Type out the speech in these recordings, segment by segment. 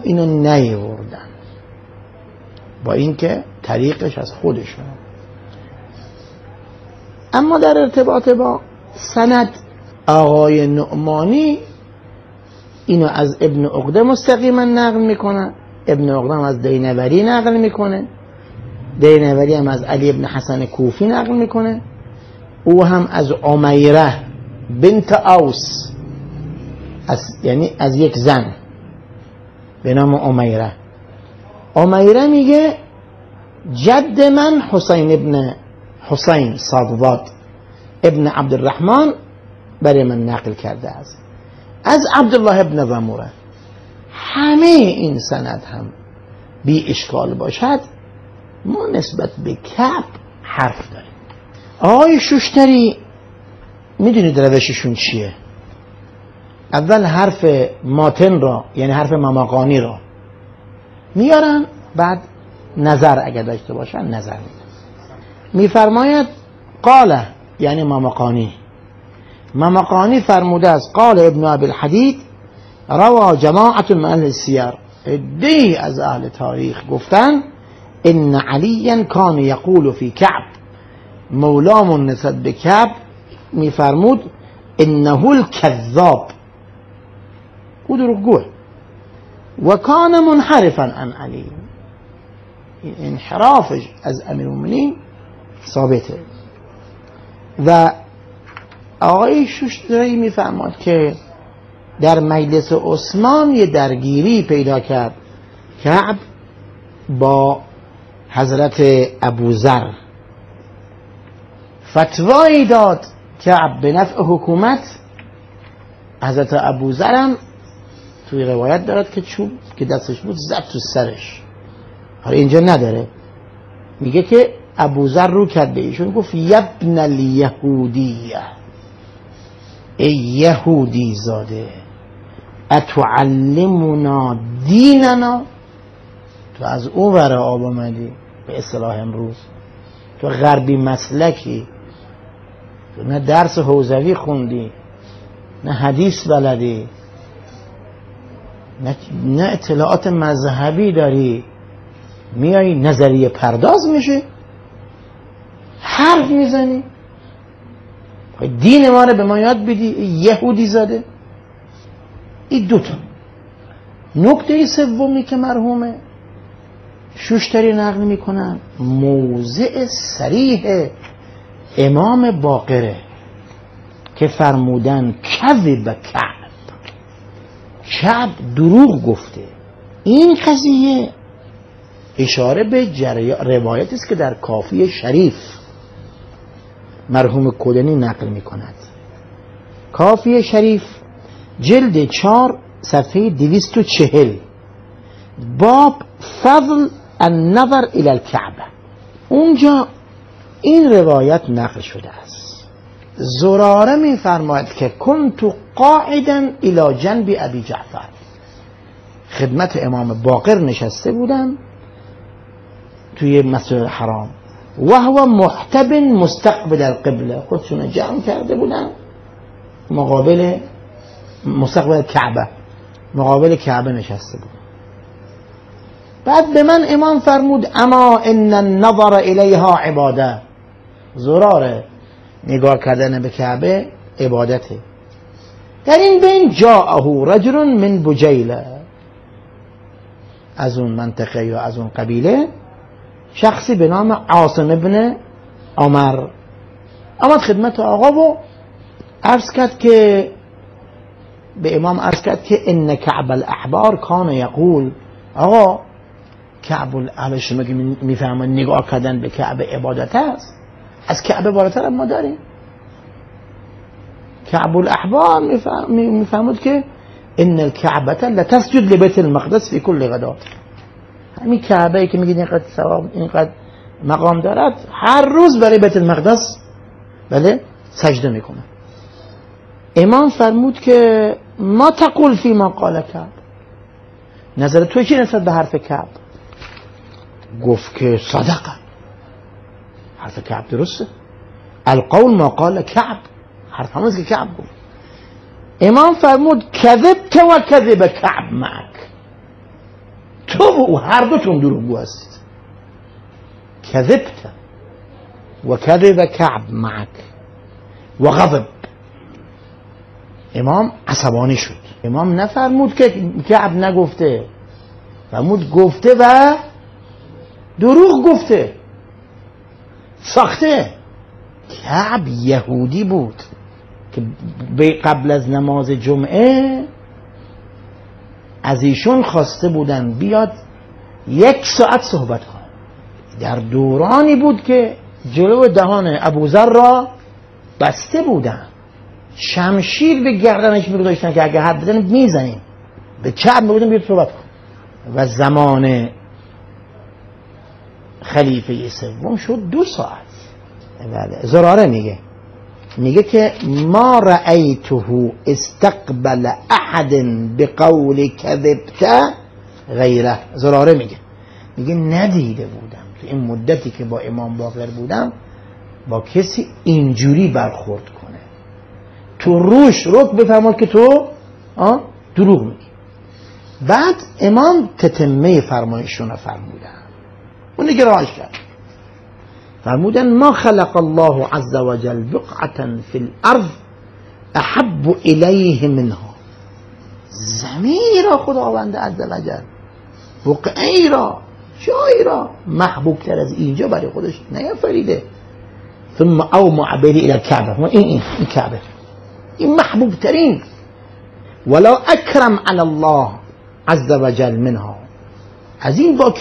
اینو نیاوردن، با اینکه طریقش از خودشون. اما در ارتباط با سند، آقای نعمانی اینو از ابن عقده مستقیما نقل میکنه، ابن عقده هم از دینوری نقل میکنه، دینوری هم از علی ابن حسن کوفی نقل میکنه، او هم از امیره بنت اوس، یعنی از یک زن به نام امیره. امیره میگه جد من حسین ابن حسین صادواد ابن عبدالرحمن برای من نقل کرده است از عبدالله ابن ضموره. همه این سند هم بی اشکال باشد، ما نسبت به کعب حرف داریم. آقای شوشتری میدونید روششون چیه؟ اول حرف ماتن را، یعنی حرف مماقانی را میارن، بعد نظر اگر داشته باشن نظر میدن. میفرماید قاله، یعنی مماقانی فرموده است قال ابن ابی الحدید روا جماعت من اهل السیر، عده‌ای از اهل تاریخ گفتن ان علی کان یقول فی کعب، مولامون نسبت به کعب میفرمود انه الکذاب، او دروغگوه، و کان منحرفا عن علی، این انحرافش از امیرالمومنین ثابته. و آقای شوشتری میفرماد که در مجلس عثمان یه درگیری پیدا کرد کعب با حضرت ابوذر، فتوایی داد کعب به نفع حکومت. حضرت ابوذر هم توی روایت دارد که چوب که دستش بود زد تو سرش. حالا اینجا نداره، میگه که ابوذر رو کرد به ایشون، گفت یبن الیهودیه، ای یهودی زاده، اتعلمنا دیننا، تو از اون ور آب آمدی، به اصطلاح امروز تو غربی مسلکی، تو نه درس حوزوی خوندی، نه حدیث بلدی، نه اطلاعات مذهبی داری، میای نظریه پرداز میشه، حرف میزنی، دین ما رو به ما یاد بدی، یهودی زاده. این دوتا. نکته سومی که مرحوم شوشتری نقل میکنن موضع صریح امام باقره که فرمودن کذب کعب دروغ گفته. این قضیه اشاره به روایتی است که در کافی شریف مرحوم کلینی نقل میکند. کافی شریف جلد 4 صفحه 240 باب فضل النظر الى الكعبه، اونجا این روایت نقل شده است. زراره میفرماید که کنت قاعدا الى جنب ابی جعفر، خدمت امام باقر نشسته بودم توی مسجد الحرام، و هو محتب مستقبل القبله، خودشون جمع کرده بودن مقابل مستقبل کعبه، مقابل کعبه نشسته بود. بعد به من امام فرمود اما ان النظر الیها عباده، زراره نگاه کردن به کعبه عبادته. در این بین جاءه رجل من بجیله، از اون منطقه یا از اون قبیله شخصی به نام عاصم ابن عمر آمد خدمت آقا و عرض کرد که به امام عرض کرد که ان کعب الاحبار کان یقول، آقا کعب الاحبار شما که میفهمن نگاه کردن به کعبه عبادت است، از کعبه بالاتر ما داریم. کعب الاحبار میفهمد که ان الکعبه لتسجد لبیت المقدس فی کل غدات، همین کعبه ای که میگید اینقدر ثواب اینقدر مقام دارد، هر روز برای بیت المقدس بله سجده میکنه. امام فرمود که ما تقول فی ما قال کعب، نظر تو چی نسبت به حرف کعب؟ گفت که صدقه، حرف کعب درسته، القول ما قال کعب، حرف همونست که کعب گفت. امام فرمود کذبت و کذب کعب معک، تو و او هر دوتون دروغگو هستید. کذبت و کذب کعب معک و غضب. امام عصبانی شد. امام نفرمود که کعب نگفته، فرمود گفته و دروغ گفته، ساخته. کعب یهودی بود که قبل از نماز جمعه از ایشون خواسته بودن بیاد 1 ساعت صحبت کنه. در دورانی بود که جلو دهان ابوذر را بسته بودن، شمشیر به گردنش می‌گذاشتن که اگه حد بزنه میزنیم. به کعب میگفتن بیاد صحبت کن. و زمان خلیفه سوم شد 2 ساعت. بله. زراره میگه که ما رأیته استقبل احد بقول کذبت غیره. زراره میگه ندیده بودم تو این مدتی که با امام باقر بودم با کسی اینجوری برخورد کنه، تو روش رک بفرماد که تو دروغ میگی. بعد امام تتمه فرمایشون رو فرمودن، اونی که راهش کرد، فرمودن ما خلق الله عز وجل بقعة في الارض احب الیه منها. زمینی را خداوند عز وجل، بقعی را، جایی را محبوب تر از اینجا برای خودش نیافریده. ثم اومع به الى الكعبه. این کعبه این محبوب ترین، ولا اکرم علی الله عز وجل منها. از این با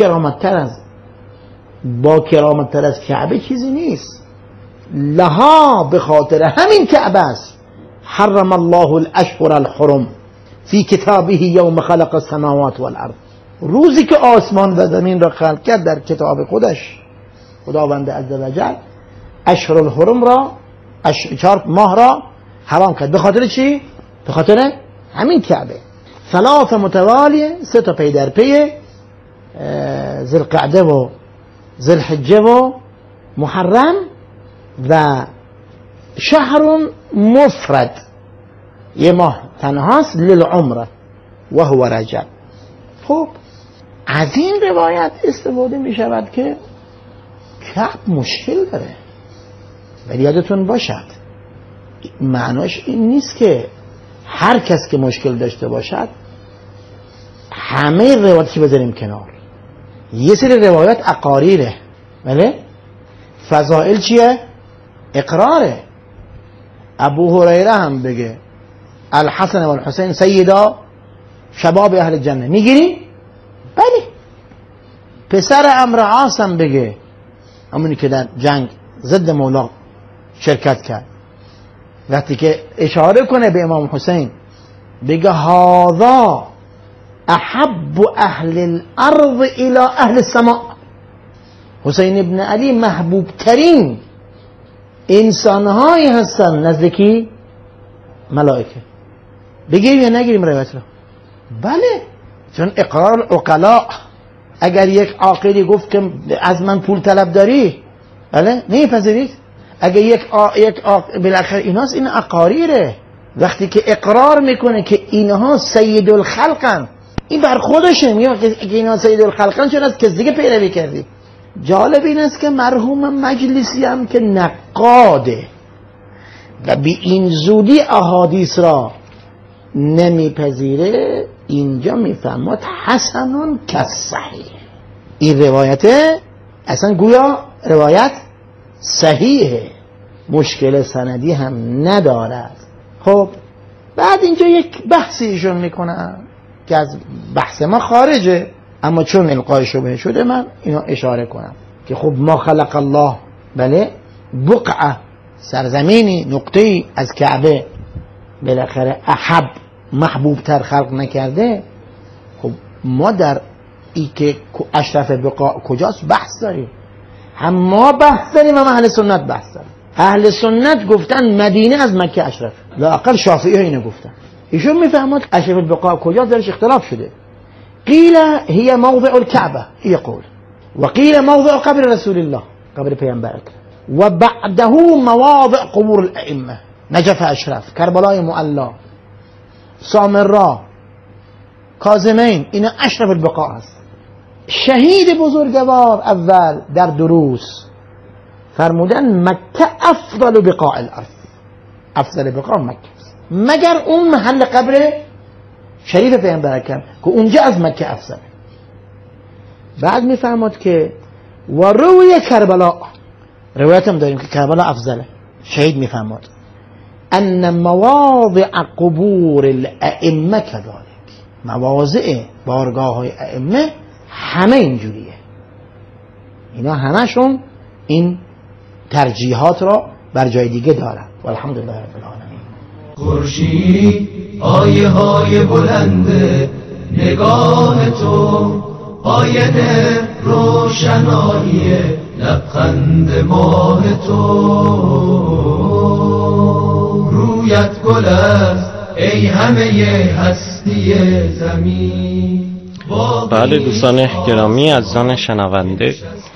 کرامت تر از کعبه چیزی نیست. لها، به خاطر همین کعبه است، حرم الله الاشهر الحرم فی کتابه یوم خلق السماوات والارض. روزی که آسمان و زمین را خلق کرد در کتاب خودش خداوند عز وجل اشهر الحرم را، 4 ماه را حرام کرد. به خاطر چی؟ به خاطر همین کعبه. 3 متوالیه، 3 تا پی در پی، ذوالقعده و ذوالحجه و محرم و شهر مفرد، 1 ماه تنهاست، للعمره و هو رجب. خب از این روایت استفاده می شود که کعب مشکل داره. ولی یادتون باشد معناش این نیست که هر کس که مشکل داشته باشد همه روایتش بذاریم کنار. یه سری روایت اقاریره، بله؟ فضائل چیه؟ اقراره. ابو هریره هم بگه الحسن و الحسین سیدا شباب اهل جنه، میگیری؟ بله. پسر عمرو عاص هم بگه، همونی که در جنگ ضد مولا شرکت کرد، وقتی که اشاره کنه به امام حسین بگه هذا احب اهل الارض الى اهل السماء. حسین ابن علی محبوب ترین انسانهایی هستن نزدیکی ملائکه. بگیریم یا نگیریم روایت رو؟ بله، چون اقرار العقلاء. اگر یک عاقلی گفت که از من پول طلب داری، بله نمیپذیرید. اگر یک بالاخره ایناست، این اقاریره. وقتی که اقرار میکنه که اینها سید الخلقن، این بر خودشه، میگه که اینها سید الخلقن، چون از کس دیگه پیروی کردی. جالب این است که مرحوم مجلسی هم که نقاده و به این زودی احادیث را نمیپذیره، اینجا میفهمد حسنون کالصحیح. این روایت اصلا گویا روایت صحیحه، مشکل سندی هم ندارد. خب بعد اینجا یک بحثی ایشون میکنن که از بحث ما خارجه، اما چون القای شبهه شده من اینو اشاره کنم که خب ما خلق الله، بله، بقعه، سرزمینی، نقطه‌ای از کعبه بالاخره احب، محبوب تر خلق نکرده. خب ما در ای که اشرف بقاع کجاست بحث داریم. هم ما بحث داریم، هم اهل سنت بحث داریم. اهل سنت گفتن مدینه از مکه اشرف، لااقل شافعی ها اینو گفتن. ایشون میفهمد اشرف البقاع کجاست، درش اختلاف شده. قیل هي موضع الكعبه يقول، وقيل موضع قبر رسول الله، قبر پیامبر، و بعده مواضع قبور الائمه، نجف اشرف، کربلای معلا، سامرا، کاظمین، اینا اشرف البقاع هست. شهید بزرگوار اول در دروس فرمودن مکه افضل بقاع الارض، افضل بقاع مکه، مگر اون محل قبر شریف پیامبر اکرم که اونجا از مکه افضل. بعد میفرماد که و روی کربلا، روایت هم داریم که کربلا افضله، شهید میفرماد ان مواضع قبور الائمه كذلك، مواضع بارگاه های ائمه همه اینجوریه، اینا همشون این ترجیحات را بر جای دیگه دارن. والحمدلله رب العالمین. خورشید آیه های بلند نگاه تو، آینه روشنایی لبخند ماه تو، رویت گل است ای همه هستی زمین. بله دوستان گرامی، عزیزان شنونده،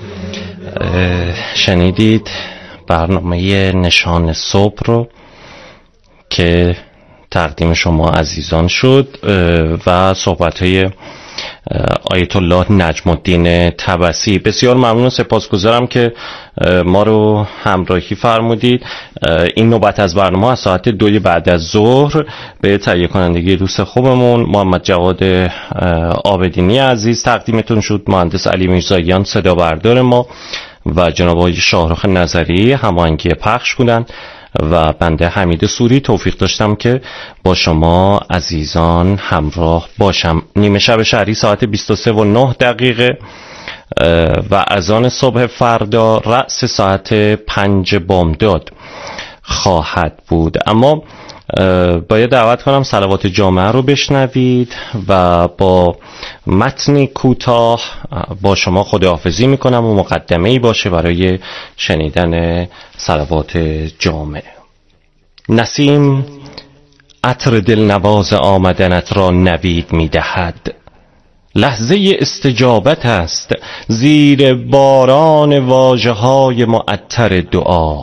شنیدید برنامه نشان صبح رو که تقدیم شما عزیزان شد و صحبت‌های آیت الله نجم الدین طبسی. بسیار ممنون و سپاسگزارم که ما رو همراهی فرمودید. این نوبت از برنامه از ساعت 2 بعد از ظهر به تهیه کنندگی دوست خوبمون محمد جواد عابدینی عزیز تقدیمتون شد. مهندس علی میرزاییان صدا بردار ما و جناب آقای شاهرخ نظری هماهنگی پخش بودن و بنده حمید سوری توفیق داشتم که با شما عزیزان همراه باشم. نیمه شب شهری ساعت 23:09 و اذان صبح فردا رأس ساعت 5 بامداد خواهد بود. اما باید دعوت کنم صلوات جامعه رو بشنوید و با متنی کوتاه با شما خداحافظی میکنم و مقدمه‌ای باشه برای شنیدن صلوات جامعه. نسیم عطر دلنواز آمدنت را نوید میدهد، لحظه استجابت است زیر باران واژه‌های معطر دعا.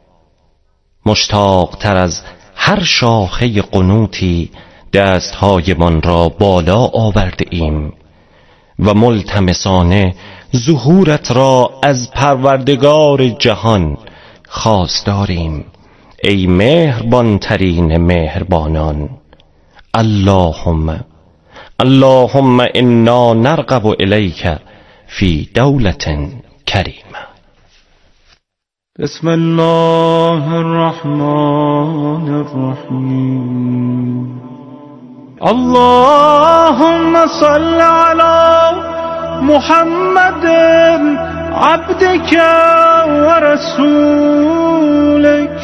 مشتاق تر از هر شاخه قنوتی دستهای من را بالا آورده ایم و ملتمسانه ظهورت را از پروردگار جهان خواستاریم. ای مهربان ترین مهربانان، اللهم انا نرغب الیک فی دولة کریمه. بسم الله الرحمن الرحیم. اللهم صل على محمد عبدك ورسولك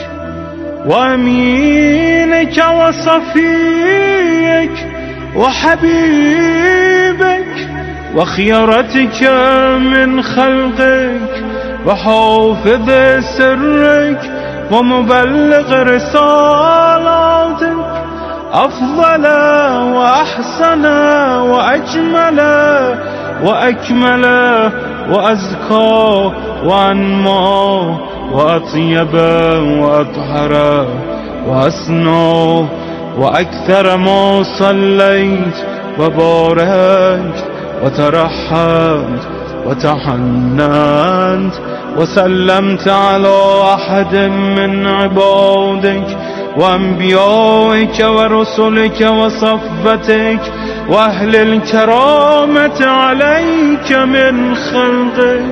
وأمينك وصفيك وحبيبك وخيرتك من خلقك وحافظ سرك ومبلغ رسالاتك أفضل وأحسن وأجمل وأكمل وأزكى وأنمى وأطيب وأطهر وأسنى وأكثر ما صليت وباركت وترحمت وتحننت وسلمت على أحد من عبادك وأنبيائك ورسلك وصفتك وأهل الكرامة عليك من خلقك.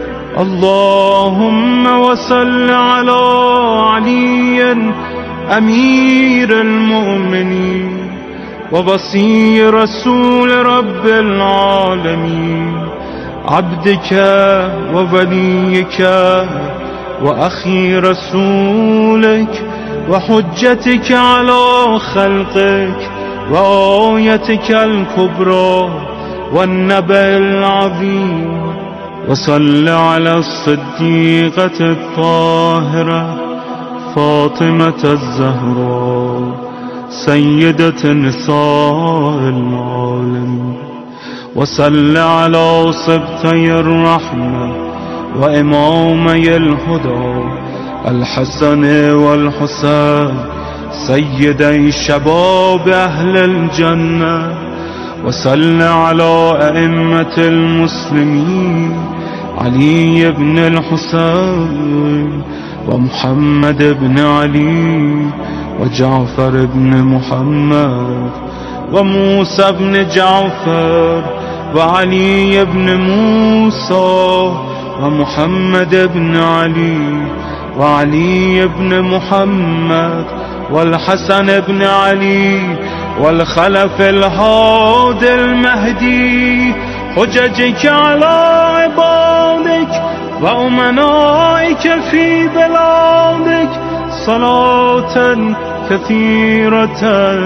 اللهم وصل على علي أمير المؤمنين ووصي رسول رب العالمين، عبدك ووليك وأخي رسولك وحجتك على خلقك وآيتك الكبرى والنبأ العظيم. وصل على الصديقة الطاهرة فاطمة الزهراء سيدة نساء العالمين. وصل على سبطي الرحمة وإمامي الهدى الحسن والحسين سيدي شباب أهل الجنة. وصل على أئمة المسلمين علي بن الحسين ومحمد بن علي وجعفر بن محمد وموسى بن جعفر وعلي بن موسى ومحمد بن علي وعلي بن محمد والحسن بن علي والخلف الهادي المهدي حججك على عبادك وأمنائك في بلادك صلاة كثيرة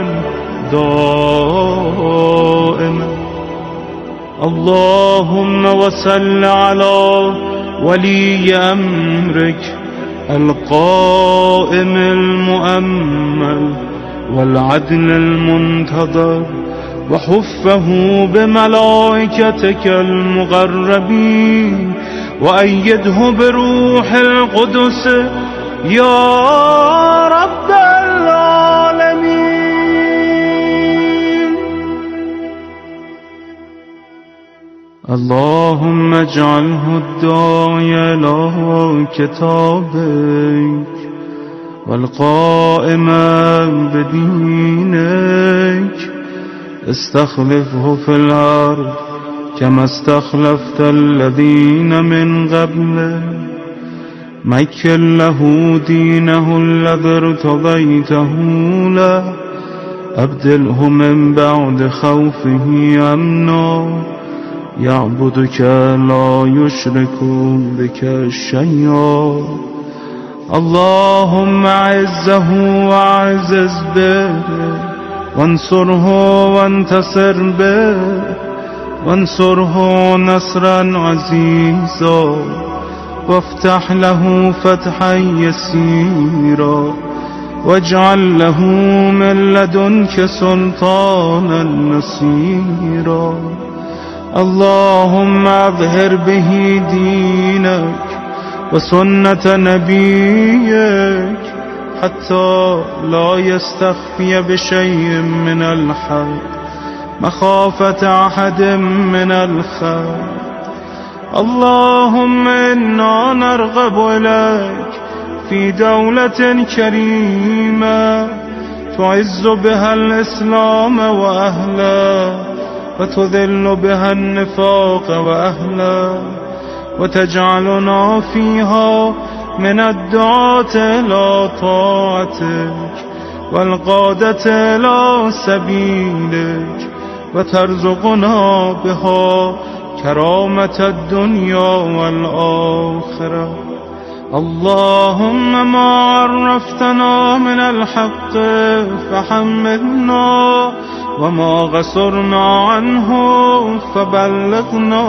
دائمة. اللهم وصل على ولي أمرك القائم المؤمل والعدل المنتظر وحفه بملائكتك المقربين وأيده بروح القدس يا رب العالمين. اللهم اجعله الداعي إلى كتابك والقائم بدينك استخلفه في الأرض كما استخلفت الذين من قبله. مكن له دينه الذي ارتضيته له أبدله من بعد خوفه أمنا يعبدك لا يشرك بك شيئا. اللهم أعزه وأعزز به وانصره وانتصر به وانصره نصرا عزيزا وافتح له فتحا يسيرا واجعل له من لدنك سلطانا نصيرا. اللهم أظهر به دينك وسنة نبيك حتى لا يستخفي بشيء من الحق مخافة أحد من الخير. اللهم إنا نرغب إليك في دولة كريمة تعز بها الإسلام وأهله وتذل بها النفاق وأهله وتجعلنا فيها من الدعاة إلى طاعتك والقادة إلى سبيلك وترزقنا بها كرامة الدنيا والآخرة. اللهم ما عرفتنا من الحق فحمدنا وما غسرنا عنه فبلغنا.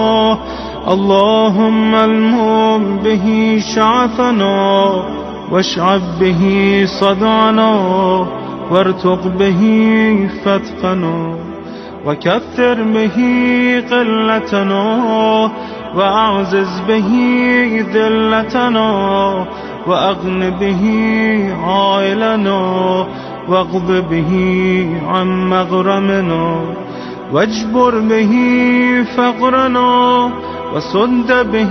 اللهم المم به شعثنا واشعب به صدعنا وارتق به فتقنا وكثر به قلتنا وأعزز به ذلتنا وأغن به عائلنا واغض به عن مغرمنا واجبر به فقرنا وسد به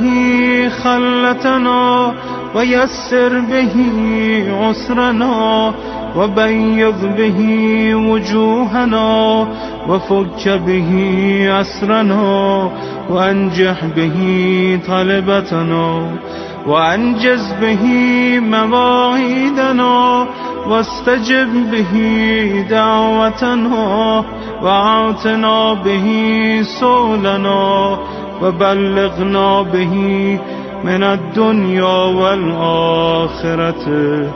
خلتنا ويسر به عسرنا وبيض به وجوهنا وفك به أسرنا وأنجح به طلبتنا وأنجز به مواعيدنا واستجب به دعوتنا وأعطنا به سؤلنا وبلغنا به من الدنيا والآخرة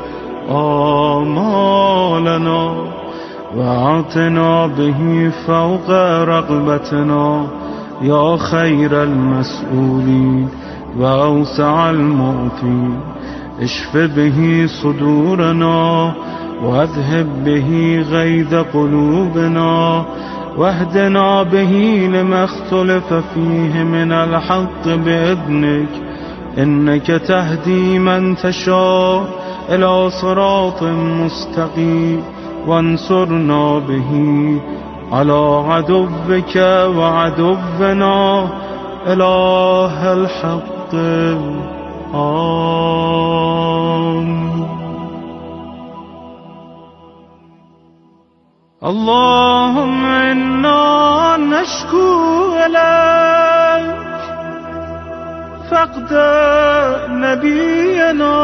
آمالنا وأعطنا به فوق رغبتنا يا خير المسؤولين وأوسع المعطين. اشف به صدورنا واذهب به غيظ قلوبنا واهدنا به لما اختلف فيه من الحق بإذنك إنك تهدي من تشاء إلى صراط مستقيم وانصرنا به على عدوك وعدونا إله الحق آمين. اللهم إنا نشكو إليك فقد نبينا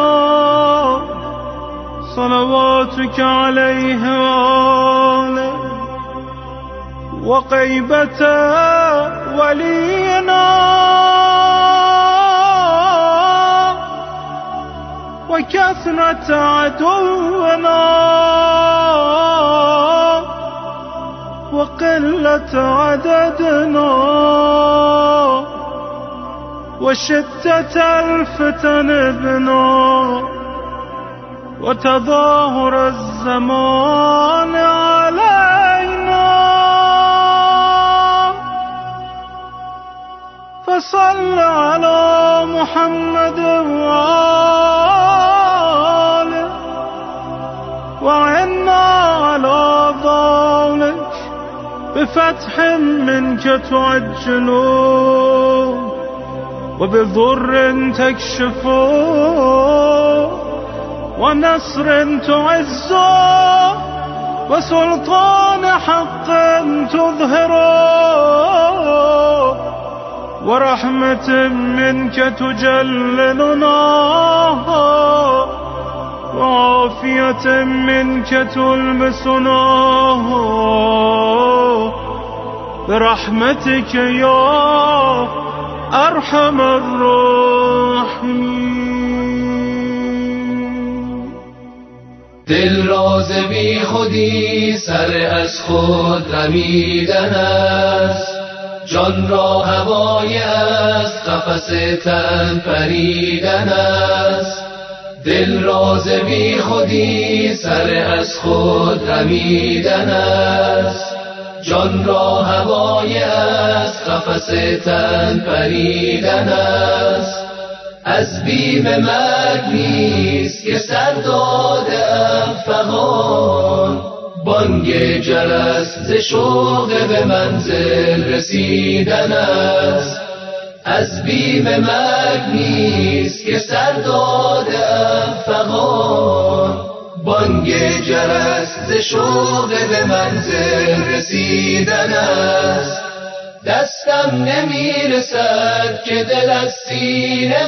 صلواتك عليه وآله وغيبة ولينا وكثرة عدونا وقلة عددنا وشدة الفتن بنا وتظاهر الزمان علينا، فصل على محمد وآله وعنا على ذلك بفتح منك تعجله وبضر تكشفه ونصر تعزه وسلطان حق تظهره ورحمة منك تجللنا وعافية منك تلبسنا برحمتك يا أرحم الراحمين. دل راز بی خودی سر از خود رمیدن است، جان را هوای از قفس تن پریدن است. دل راز بی خودی سر از خود رمیدن است، جان را هوای از قفس تن پریدن است. از بیم مرگ نیست که سر داده‌ام فغان، بانگ جرس ز شوق به منزل رسیدن است. از بیم مرگ نیست که سر داده‌ام فغان، بانگ جرس ز شوق به منزل رسیدن است. دستم نمیرسد که دل از سینه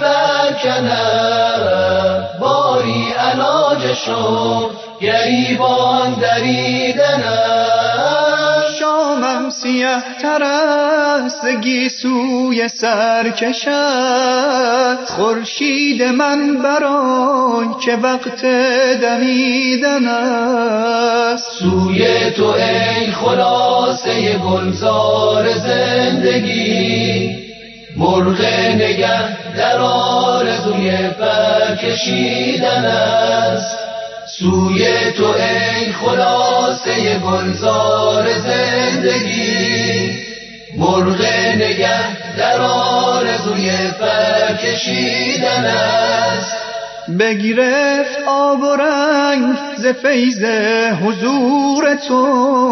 برکنم، باری علاج شد گریبان دریدن است. شامم سیه تر است گیسوی سر کشد، خورشید من برای که وقت دمیدن است. سوی تو ای خلاصه گلزار زندگی، مرغ نگه در آرزوی پر کشیدن است. سوی تو ای خلاصه گلزار زندگی، مرغ نگه در آرزوی پر کشیدن است. بگرفت آب و رنگ ز فیض حضور تو،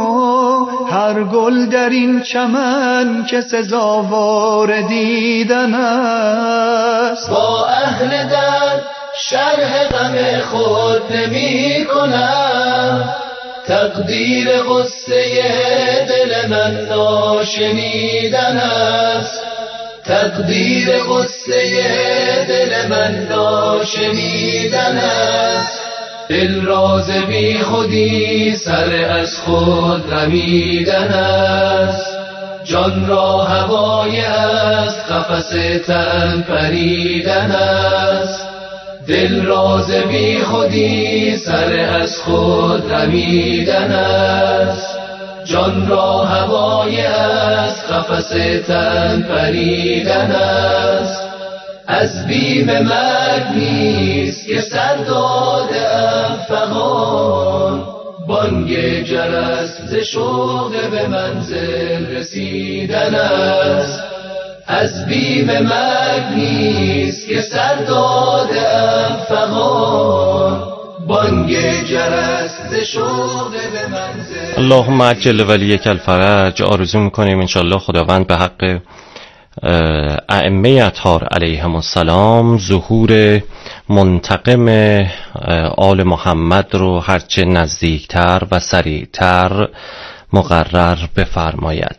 هر گل در این چمن که سزاوار دیدن است. با اهل درد شرح غم خود نمی کنم، تقدیر غصه دل من ناشنیدن است. تقدیر غصه دل من ناشنیدن است. دل راز بی خودی سر از خود رمیدن است، جان را هوای از قفس تن پریدن است. دل راز بی خودی سر از خود رمیدن است، جان را هوای از قفس تن پریدن است. از بیم مرگ نیست که سر داده‌ام فغان، بانگ جرس ز شوق به منزل رسیدن است. از بیم مرگ نیست که سر داده‌ام فغان، بانگ جرس ز شوق به منزل. اللهم عجل ولیک الفرج. آرزو میکنیم انشالله خداوند به حق ائمه اطهار علیهم السلام ظهور منتقم آل محمد رو هرچه نزدیکتر و سریعتر مقرر بفرماید.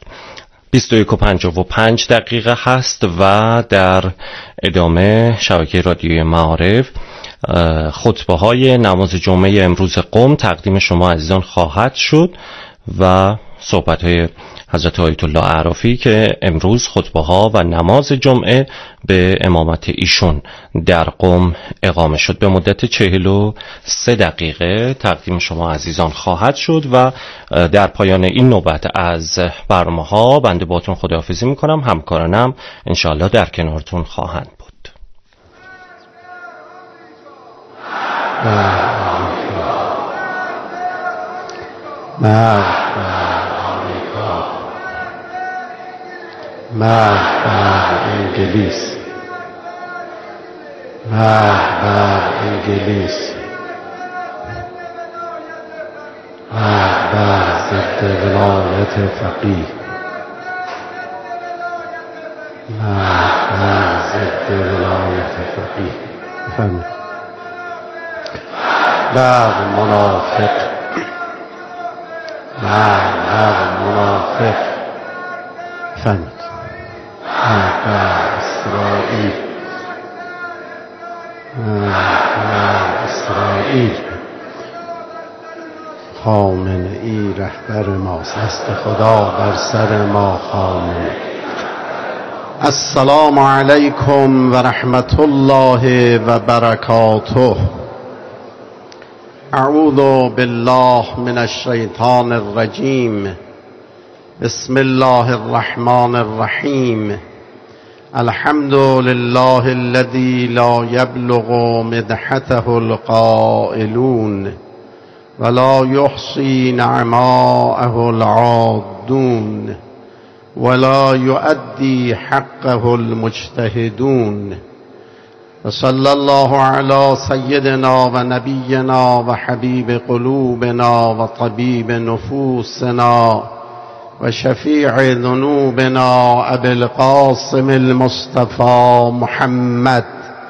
21:55 هست و در ادامه شبکه رادیوی معارف خطبه های نماز جمعه امروز قم تقدیم شما عزیزان خواهد شد و صحبت های حضرت آیت الله اعرافی که امروز خطبه ها و نماز جمعه به امامت ایشون در قم اقامه شد به مدت 43 دقیقه تقدیم شما عزیزان خواهد شد و در پایان این نوبت از برنامه ها بنده باتون خداحافظی میکنم. همکارانم انشاءالله در کنارتون خواهند بود. انگلیس، انگلیس، ضد ولایت فقیه، ضد ولایت فقیه. بفرمایید. منافق، منافق. بفرمایید. اسرائیل، اسرائیل. خامنه‌ای رهبر ماست، دست خدا بر سر ما خامنه. السلام علیکم و رحمت الله و برکاته. اعوذ بالله من الشیطان الرجیم. بسم الله الرحمن الرحیم. الحمد لله الذي لا يبلغ مدحته القائلون ولا يحصي نعماءه العادون ولا يؤدي حقه المجتهدون. وصلى الله على سيدنا ونبينا وحبيب قلوبنا وطبيب نفوسنا وشفيع ذنوبنا أبي القاسم المصطفى محمد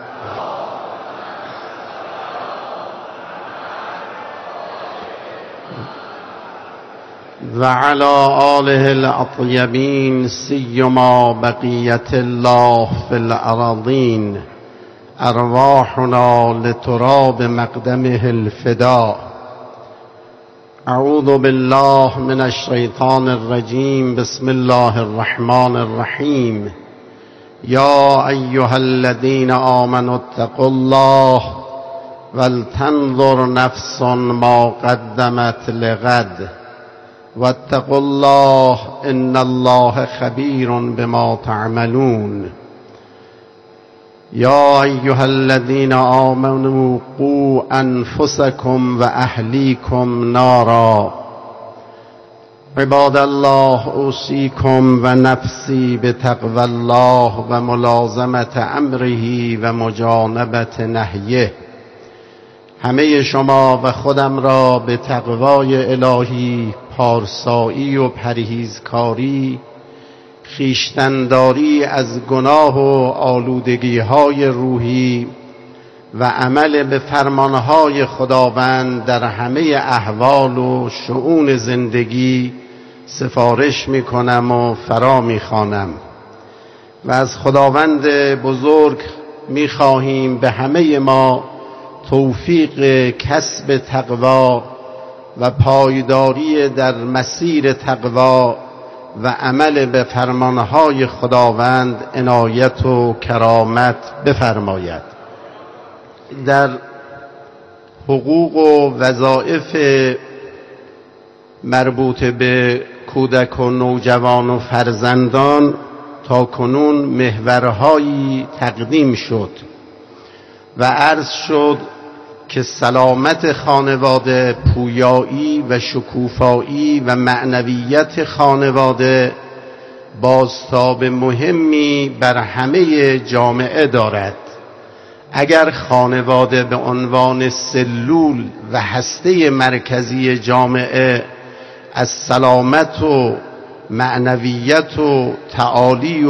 وعلى آله الأطيبين سيما بقية الله في الأراضين. أرواحنا لتراب مقدمه الفداء. أعوذ بالله من الشيطان الرجيم. بسم الله الرحمن الرحيم. يا أيها الذين آمنوا اتقوا الله ولتنظر نفس ما قدمت لغد واتقوا الله إن الله خبير بما تعملون. يا أيها الذين آمنوا قوا أنفسكم وأهليكم نارا. عباد الله أوصيكم ونفسي بتقوى الله وملازمة أمره ومجانبة نهيه. همه شما و خودم را به تقوای الهی، پارسایی و پرهیزکاری، خویشتن‌داری از گناه و آلودگی‌های روحی و عمل به فرمانهای خداوند در همه احوال و شؤون زندگی سفارش می‌کنم و فرا می‌خوانم و از خداوند بزرگ می‌خواهیم به همه ما توفیق کسب تقوا و پایداری در مسیر تقوا و عمل به فرمانهای خداوند عنایت و کرامت بفرماید. در حقوق و وظایف مربوط به کودک و نوجوان و فرزندان تا کنون محورهایی تقدیم شد و عرض شد که سلامت خانواده، پویایی و شکوفایی و معنویت خانواده بازتاب مهمی بر همه جامعه دارد. اگر خانواده به عنوان سلول و هسته مرکزی جامعه از سلامت و معنویت و تعالی و